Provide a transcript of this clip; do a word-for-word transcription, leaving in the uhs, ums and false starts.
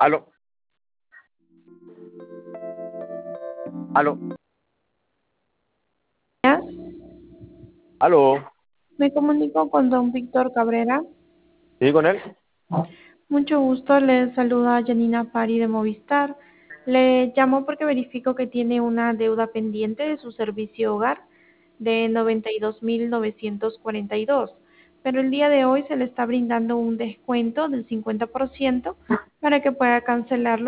Aló, aló, Días. aló. Me comunico con don Víctor Cabrera. ¿Sí con él? Mucho gusto, le saluda Janina Pari de Movistar. Le llamo porque verifico que tiene una deuda pendiente de su servicio hogar de noventa y dos mil novecientos cuarenta y dos, pero el día de hoy se le está brindando un descuento del cincuenta por ciento para que pueda cancelarlo